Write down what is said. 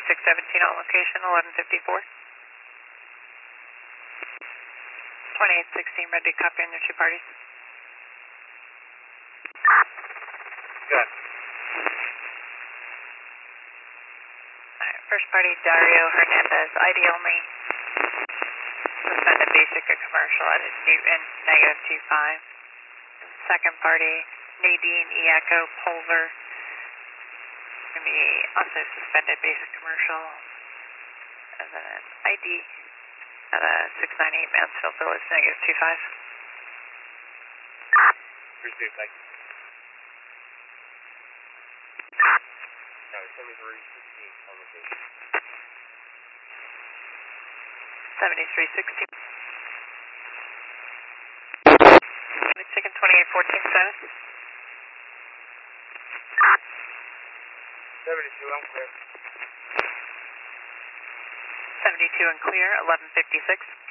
2617 on location, 1154. 2816, ready to copy on your two parties. Good. Alright, first party, Dario Hernandez, ID only. Suspended basic and commercial at Newton, -25. Second party, Nadine Echo Pulver. Going to be also suspended basic commercial. And then ID at a 698 Mansfield Village, -25. Received, thank you. No, 7316 on location. 7316. Taking 2814 status. 72, I'm clear. 72 and clear, 1156.